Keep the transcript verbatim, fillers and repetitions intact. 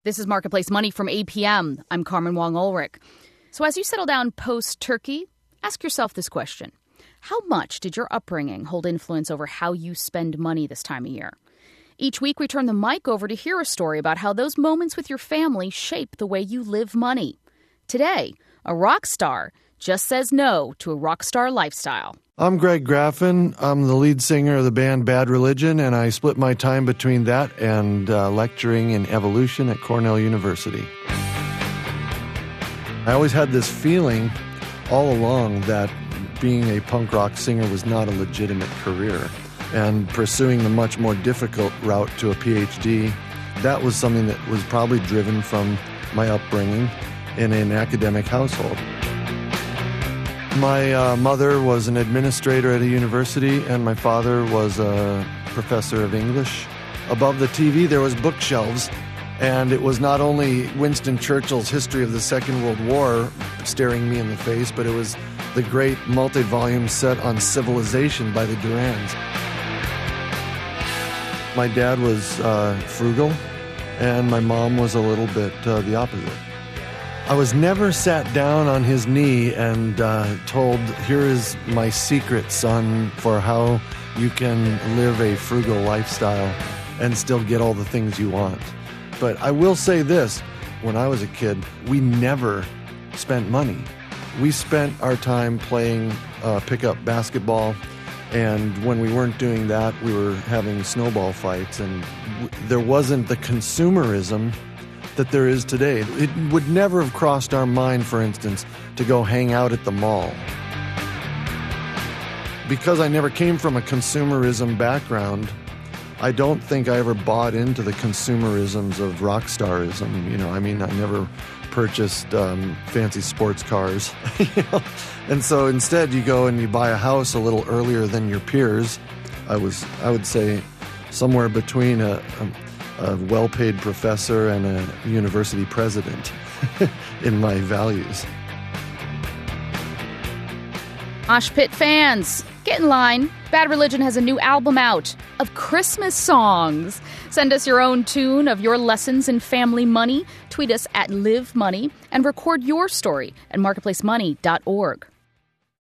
This is Marketplace Money from A P M. I'm Carmen Wong-Ulrich. So as you settle down post-turkey, ask yourself this question. How much did your upbringing hold influence over how you spend money this time of year? Each week, we turn the mic over to hear a story about how those moments with your family shape the way you live money. Today, a rock star just says no to a rock star lifestyle. I'm Greg Graffin. I'm the lead singer of the band Bad Religion, and I split my time between that and uh, lecturing in evolution at Cornell University. I always had this feeling all along that being a punk rock singer was not a legitimate career, and pursuing the much more difficult route to a P H D, that was something that was probably driven from my upbringing in an academic household. My uh, mother was an administrator at a university, and my father was a professor of English. Above the T V, there was bookshelves, and it was not only Winston Churchill's History of the Second World War staring me in the face, but it was the great multi-volume set on Civilization by the Durans. My dad was uh, frugal, and my mom was a little bit uh, the opposite. I was never sat down on his knee and uh, told, here is my secret, son, for how you can live a frugal lifestyle and still get all the things you want. But I will say this, when I was a kid, we never spent money. We spent our time playing uh, pickup basketball, and when we weren't doing that, we were having snowball fights, and w- there wasn't the consumerism that there is today. It would never have crossed our mind, for instance, to go hang out at the mall. Because I never came from a consumerism background, I don't think I ever bought into the consumerisms of rock starism. You know, I mean, I never purchased um, fancy sports cars. you know? And so instead, you go and you buy a house a little earlier than your peers. I was, I would say, somewhere between a, a a well-paid professor and a university president in my values. Mosh Pit fans, get in line. Bad Religion has a new album out of Christmas songs. Send us your own tune of your lessons in family money. Tweet us at Live Money and record your story at marketplace money dot org.